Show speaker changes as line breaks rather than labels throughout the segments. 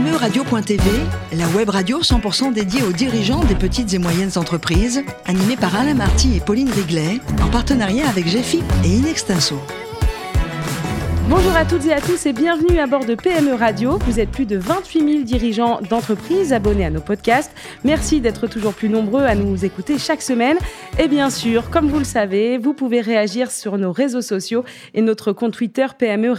PMEradio.tv, la web radio 100% dédiée aux dirigeants des petites et moyennes entreprises, animée par Alain Marty et Pauline Riglet, en partenariat avec GEFIP et Inextinso.
Bonjour à toutes et à tous et bienvenue à bord de PME Radio. Vous êtes plus de 28 000 dirigeants d'entreprises abonnés à nos podcasts. Merci d'être toujours plus nombreux à nous écouter chaque semaine. Et bien sûr, comme vous le savez, vous pouvez réagir sur nos réseaux sociaux et notre compte Twitter PME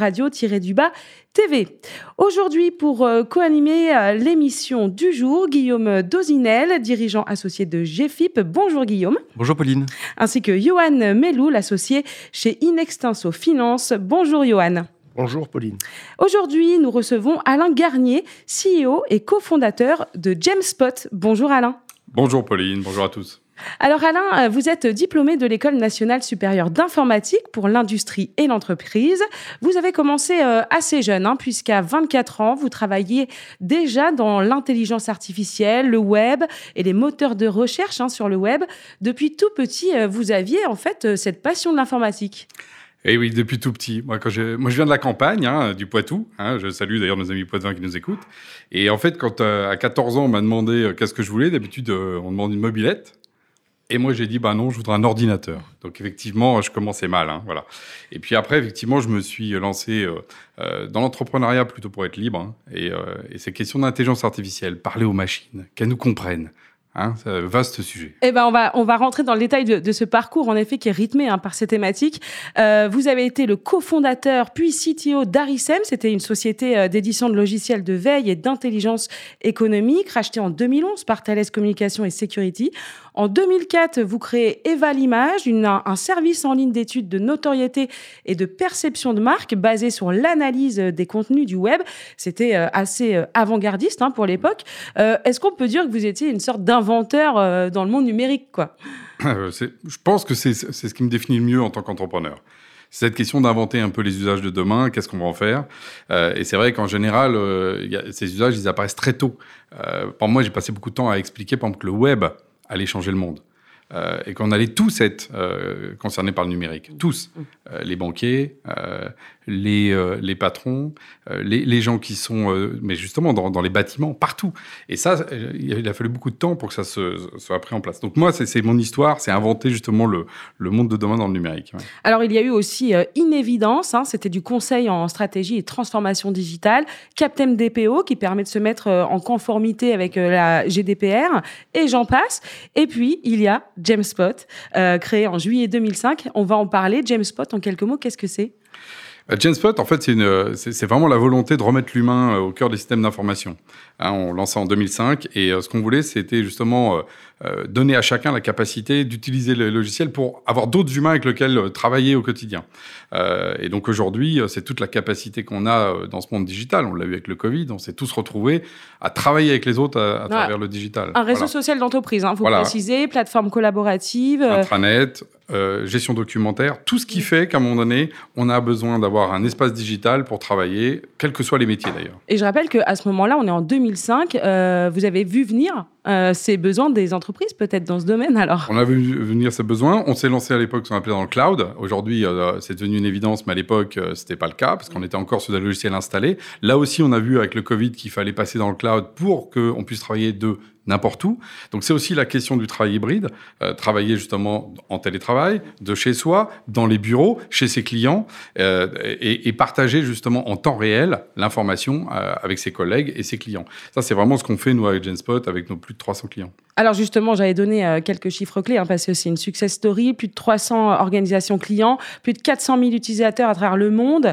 Radio-TV. Aujourd'hui, pour co-animer l'émission du jour, Guillaume Dozinel, dirigeant associé de GEFIP. Bonjour Guillaume.
Bonjour Pauline.
Ainsi que Johan Melou, l'associé chez Inextinso Finance. Bonjour Johan.
Bonjour Pauline.
Aujourd'hui, nous recevons Alain Garnier, CEO et cofondateur de GemSpot. Bonjour Alain.
Bonjour Pauline, bonjour à tous.
Alors Alain, vous êtes diplômé de l'École nationale supérieure d'informatique pour l'industrie et l'entreprise. Vous avez commencé assez jeune, puisqu'à 24 ans, vous travailliez déjà dans l'intelligence artificielle, le web et les moteurs de recherche sur le web. Depuis tout petit, vous aviez en fait cette passion de l'informatique.
Eh oui, depuis tout petit. Moi, je viens de la campagne, du Poitou. Je salue d'ailleurs nos amis poitevins qui nous écoutent. Et en fait, quand à 14 ans, on m'a demandé qu'est-ce que je voulais, d'habitude, on demande une mobilette. Et moi, j'ai dit, non, je voudrais un ordinateur. Donc, effectivement, je commençais mal, voilà. Et puis après, effectivement, je me suis lancé dans l'entrepreneuriat plutôt pour être libre. Et ces questions d'intelligence artificielle, parler aux machines, qu'elles nous comprennent. C'est un vaste sujet.
Eh ben, on va rentrer dans le détail de ce parcours, en effet, qui est rythmé par ces thématiques. Vous avez été le cofondateur puis CTO d'Arisem. C'était une société d'édition de logiciels de veille et d'intelligence économique, rachetée en 2011 par Thales Communication et Security. En 2004, vous créez Eva l'Image, un service en ligne d'études de notoriété et de perception de marque basé sur l'analyse des contenus du web. C'était assez avant-gardiste pour l'époque. Est-ce qu'on peut dire que vous étiez une sorte d'inventeur dans le monde numérique, quoi ?
Je pense que c'est ce qui me définit le mieux en tant qu'entrepreneur. C'est cette question d'inventer un peu les usages de demain, qu'est-ce qu'on va en faire. Et c'est vrai qu'en général, ces usages, ils apparaissent très tôt. Pour moi, j'ai passé beaucoup de temps à expliquer, par exemple, que le web allait changer le monde. Et qu'on allait tous être concernés par le numérique. Tous. Les banquiers, les patrons, les gens qui sont... mais justement, dans les bâtiments, partout. Et ça, il a fallu beaucoup de temps pour que ça soit pris en place. Donc moi, c'est mon histoire, c'est inventer justement le monde de demain dans le numérique. Ouais.
Alors, il y a eu aussi Inévidence, c'était du conseil en stratégie et transformation digitale. Captem DPO, qui permet de se mettre en conformité avec la GDPR, et j'en passe. Et puis, il y a GemSpot, créé en juillet 2005. On va en parler. GemSpot, en quelques mots, qu'est-ce que c'est ?
GemSpot, en fait, c'est vraiment la volonté de remettre l'humain au cœur des systèmes d'information. On lance ça en 2005 et ce qu'on voulait, c'était justement donner à chacun la capacité d'utiliser le logiciel pour avoir d'autres humains avec lesquels travailler au quotidien. Et donc aujourd'hui, c'est toute la capacité qu'on a dans ce monde digital. On l'a eu avec le Covid, on s'est tous retrouvés à travailler avec les autres à travers le digital.
Un réseau social d'entreprise, vous précisez, plateforme collaborative.
Intranet, gestion documentaire, tout ce qui fait qu'à un moment donné, on a besoin d'avoir un espace digital pour travailler, quels que soient les métiers d'ailleurs.
Et je rappelle qu'à ce moment-là, on est en 2005, vous avez vu venir ces besoins des entreprises peut-être dans ce domaine alors ?
On a vu venir ces besoins, on s'est lancé à l'époque ce qu'on appelait dans le cloud. Aujourd'hui, c'est devenu une évidence, mais à l'époque, c'était pas le cas parce qu'on était encore sur des logiciels installés. Là aussi, on a vu avec le Covid qu'il fallait passer dans le cloud pour qu'on puisse travailler de n'importe où. Donc, c'est aussi la question du travail hybride, travailler justement en télétravail, de chez soi, dans les bureaux, chez ses clients, et partager justement en temps réel l'information avec ses collègues et ses clients. Ça, c'est vraiment ce qu'on fait, nous, avec GemSpot, avec nos plus de 300 clients.
Alors justement, j'avais donné quelques chiffres clés, parce que c'est une success story, plus de 300 organisations clients, plus de 400 000 utilisateurs à travers le monde.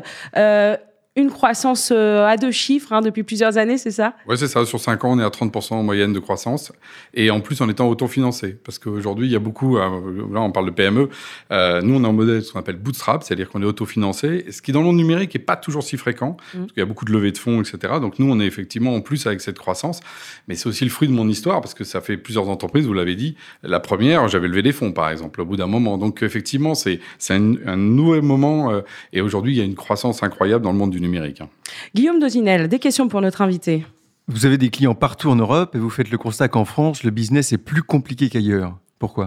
Une croissance à 2 chiffres depuis plusieurs années, c'est ça ?
Oui, c'est ça. Sur 5 ans, on est à 30% en moyenne de croissance. Et en plus, en étant autofinancé. Parce qu'aujourd'hui, il y a beaucoup... là, on parle de PME. Nous, on est en modèle ce qu'on appelle bootstrap, c'est-à-dire qu'on est autofinancé. Ce qui, dans le monde numérique, n'est pas toujours si fréquent. Parce qu'il y a beaucoup de levées de fonds, etc. Donc, nous, on est effectivement en plus avec cette croissance. Mais c'est aussi le fruit de mon histoire, parce que ça fait plusieurs entreprises, vous l'avez dit. La première, j'avais levé des fonds, par exemple, au bout d'un moment. Donc, effectivement, c'est un nouveau moment. Et aujourd'hui, il y a une croissance incroyable dans le monde du numérique.
Guillaume Dozinel, des questions pour notre invité.
Vous avez des clients partout en Europe et vous faites le constat qu'en France, le business est plus compliqué qu'ailleurs. Pourquoi ?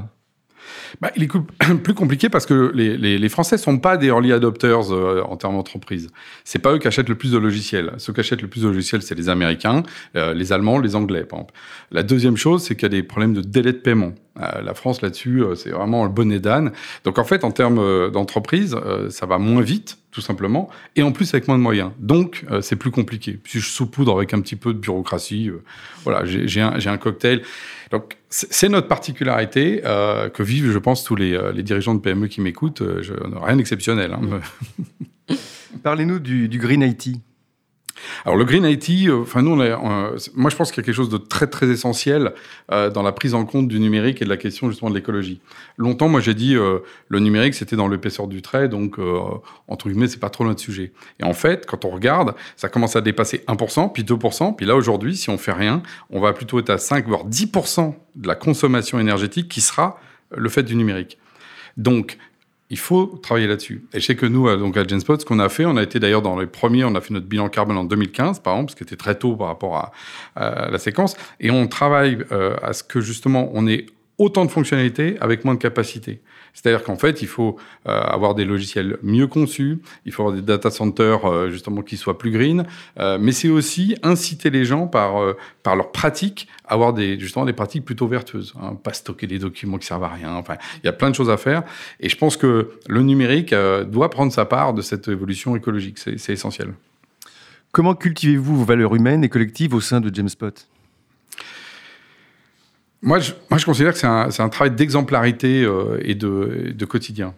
Il est plus compliqué parce que les Français ne sont pas des early adopters en termes d'entreprise. Ce n'est pas eux qui achètent le plus de logiciels. Ceux qui achètent le plus de logiciels, c'est les Américains, les Allemands, les Anglais, par exemple. La deuxième chose, c'est qu'il y a des problèmes de délai de paiement. La France, là-dessus, c'est vraiment le bonnet d'âne. Donc, en fait, en termes d'entreprise, ça va moins vite, tout simplement, et en plus avec moins de moyens. Donc, c'est plus compliqué. Si je saupoudre avec un petit peu de bureaucratie, voilà, j'ai un cocktail. Donc, c'est notre particularité que vivent, je pense, tous les dirigeants de PME qui m'écoutent. Rien d'exceptionnel. Hein.
Parlez-nous du Green IT.
Alors le Green IT, nous, moi je pense qu'il y a quelque chose de très très essentiel dans la prise en compte du numérique et de la question justement de l'écologie. Longtemps, moi j'ai dit le numérique c'était dans l'épaisseur du trait, donc entre guillemets c'est pas trop notre sujet. Et en fait, quand on regarde, ça commence à dépasser 1%, puis 2%, puis là aujourd'hui, si on fait rien, on va plutôt être à 5 voire 10% de la consommation énergétique qui sera le fait du numérique. Donc il faut travailler là-dessus. Et je sais que nous, donc à Genspot, ce qu'on a fait, on a été d'ailleurs dans les premiers, on a fait notre bilan carbone en 2015, par exemple, ce qui était très tôt par rapport à la séquence. Et on travaille à ce que, justement, on ait autant de fonctionnalités avec moins de capacité. C'est-à-dire qu'en fait, il faut avoir des logiciels mieux conçus, il faut avoir des data centers justement qui soient plus green, mais c'est aussi inciter les gens par leurs pratiques à avoir justement des pratiques plutôt vertueuses, hein, pas stocker des documents qui servent à rien. Enfin, il y a plein de choses à faire, et je pense que le numérique doit prendre sa part de cette évolution écologique. C'est essentiel.
Comment cultivez-vous vos valeurs humaines et collectives au sein de Genspot ?
Moi, je considère que c'est un travail d'exemplarité et de quotidien.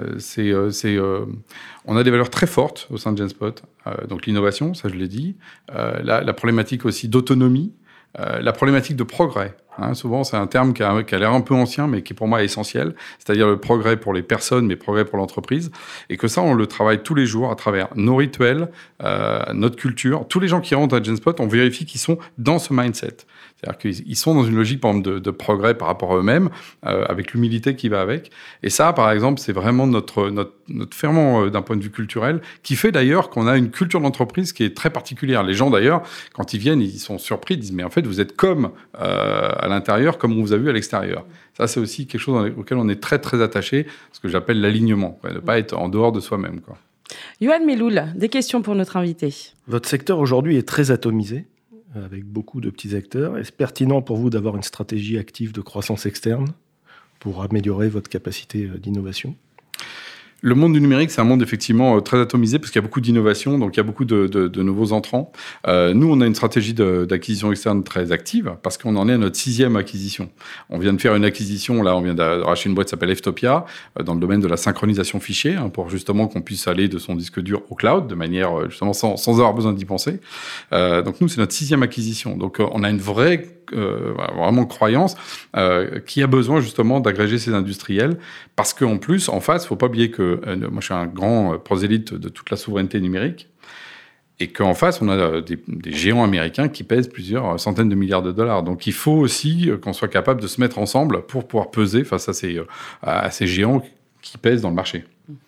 On a des valeurs très fortes au sein de Genspot. Donc l'innovation, ça je l'ai dit. La problématique aussi d'autonomie. La problématique de progrès. Hein, souvent, c'est un terme qui a l'air un peu ancien, mais qui pour moi est essentiel. C'est-à-dire le progrès pour les personnes, mais progrès pour l'entreprise. Et que ça, on le travaille tous les jours à travers nos rituels, notre culture. Tous les gens qui rentrent à Genspot, on vérifie qu'ils sont dans ce mindset. C'est-à-dire qu'ils sont dans une logique, par exemple, de progrès par rapport à eux-mêmes, avec l'humilité qui va avec. Et ça, par exemple, c'est vraiment notre ferment d'un point de vue culturel, qui fait d'ailleurs qu'on a une culture d'entreprise qui est très particulière. Les gens, d'ailleurs, quand ils viennent, ils sont surpris, ils disent « Mais en fait, vous êtes comme à l'intérieur, comme on vous a vu à l'extérieur. » Ça, c'est aussi quelque chose auquel on est très, très attaché, ce que j'appelle l'alignement, de ne pas être en dehors de soi-même, quoi.
Yoann Meloul, des questions pour notre invité.
Votre secteur aujourd'hui est très atomisé, avec beaucoup de petits acteurs. Est-ce pertinent pour vous d'avoir une stratégie active de croissance externe pour améliorer votre capacité d'innovation ?
Le monde du numérique, c'est un monde effectivement très atomisé parce qu'il y a beaucoup d'innovation, donc il y a beaucoup de nouveaux entrants. Nous, on a une stratégie d'acquisition externe très active parce qu'on en est à notre 6e acquisition. On vient de faire une acquisition, là, on vient de racheter une boîte qui s'appelle Ftopia dans le domaine de la synchronisation fichier, hein, pour justement qu'on puisse aller de son disque dur au cloud de manière justement sans avoir besoin d'y penser. Donc nous, c'est notre 6e acquisition. Donc on a une vraie vraiment croyance qui a besoin justement d'agréger ces industriels parce qu'en plus, en face, il ne faut pas oublier que moi, je suis un grand prosélyte de toute la souveraineté numérique et qu'en face, on a des géants américains qui pèsent plusieurs centaines de milliards de dollars. Donc, il faut aussi qu'on soit capable de se mettre ensemble pour pouvoir peser face à ces géants qui pèsent dans le marché.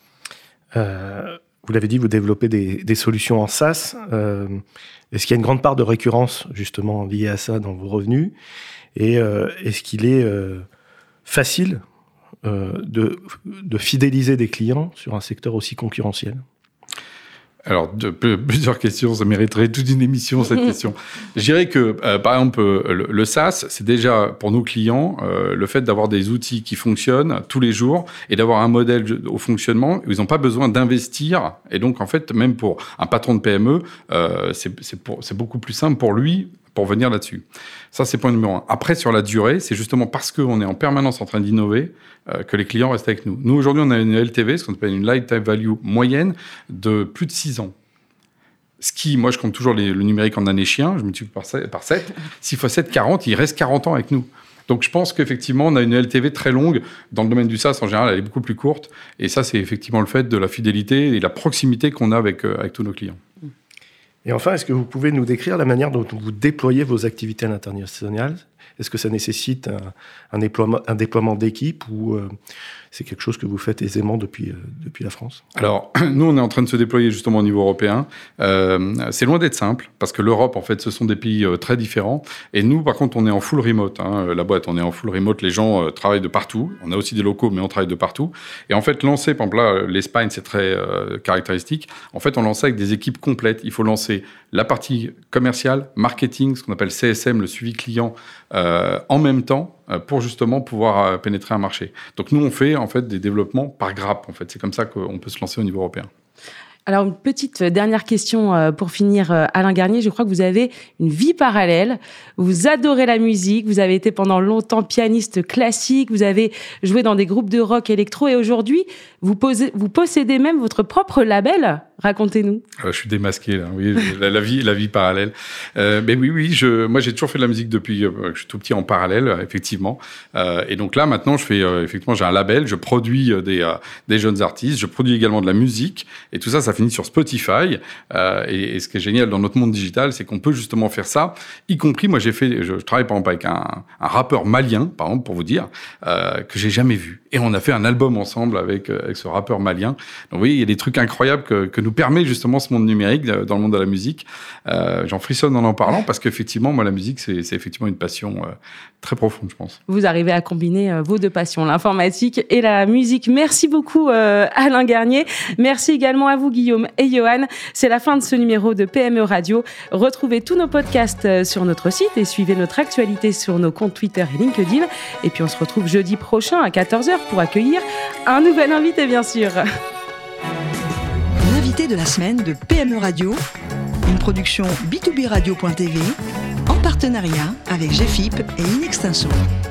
Vous l'avez dit, vous développez des solutions en SaaS. Est-ce qu'il y a une grande part de récurrence, justement, liée à ça dans vos revenus ? Et est-ce qu'il est facile de fidéliser des clients sur un secteur aussi concurrentiel ?
Alors, plusieurs questions, ça mériterait toute une émission, cette question. Je dirais que, par exemple, le SaaS, c'est déjà, pour nos clients, le fait d'avoir des outils qui fonctionnent tous les jours et d'avoir un modèle au fonctionnement où ils n'ont pas besoin d'investir. Et donc, en fait, même pour un patron de PME, c'est beaucoup plus simple pour lui pour venir là-dessus. Ça, c'est point numéro 1. Après, sur la durée, c'est justement parce qu'on est en permanence en train d'innover que les clients restent avec nous. Nous, aujourd'hui, on a une LTV, ce qu'on appelle une Lifetime Value moyenne, de plus de 6 ans. Ce qui, moi, je compte toujours le numérique en année chien, je multiplie par 7. 6 x 7, 40, il reste 40 ans avec nous. Donc, je pense qu'effectivement, on a une LTV très longue. Dans le domaine du SaaS, en général, elle est beaucoup plus courte. Et ça, c'est effectivement le fait de la fidélité et la proximité qu'on a avec tous nos clients.
Et enfin, est-ce que vous pouvez nous décrire la manière dont vous déployez vos activités à l'international ? Est-ce que ça nécessite un déploiement d'équipe ou c'est quelque chose que vous faites aisément depuis la France?
Alors, nous, on est en train de se déployer justement au niveau européen. C'est loin d'être simple, parce que l'Europe, en fait, ce sont des pays très différents. Et nous, par contre, on est en full remote. La boîte, on est en full remote. Les gens travaillent de partout. On a aussi des locaux, mais on travaille de partout. Et en fait, lancer, par exemple, là, l'Espagne, c'est très caractéristique. En fait, on lance avec des équipes complètes. Il faut lancer la partie commerciale, marketing, ce qu'on appelle CSM, le suivi client, en même temps, pour justement pouvoir pénétrer un marché. Donc nous, on fait en fait des développements par grappe. En fait, c'est comme ça qu'on peut se lancer au niveau européen.
Alors, une petite dernière question pour finir, Alain Garnier. Je crois que vous avez une vie parallèle. Vous adorez la musique. Vous avez été pendant longtemps pianiste classique. Vous avez joué dans des groupes de rock électro. Et aujourd'hui, vous possédez même votre propre label. Racontez-nous.
Je suis démasqué, là. Oui, la vie parallèle. Mais oui, moi, j'ai toujours fait de la musique depuis que je suis tout petit en parallèle, effectivement. Et donc là, maintenant, effectivement, j'ai un label. Je produis des jeunes artistes. Je produis également de la musique. Et tout ça, ça finit sur Spotify. Et ce qui est génial dans notre monde digital, c'est qu'on peut justement faire ça. Y compris, moi, je travaille par exemple avec un rappeur malien, par exemple, pour vous dire, que j'ai jamais vu. Et on a fait un album ensemble avec ce rappeur malien. Donc, oui, il y a des trucs incroyables que nous permet justement ce monde numérique dans le monde de la musique. J'en frissonne en parlant parce qu'effectivement, moi, la musique, c'est effectivement une passion très profonde, je pense.
Vous arrivez à combiner vos deux passions, l'informatique et la musique. Merci beaucoup, Alain Garnier. Merci également à vous, Guillaume et Johan. C'est la fin de ce numéro de PME Radio. Retrouvez tous nos podcasts sur notre site et suivez notre actualité sur nos comptes Twitter et LinkedIn. Et puis, on se retrouve jeudi prochain à 14h pour accueillir un nouvel invité, bien sûr.
L'invité de la semaine de PME Radio, une production B2B Radio.tv en partenariat avec GFIP et Inextinso.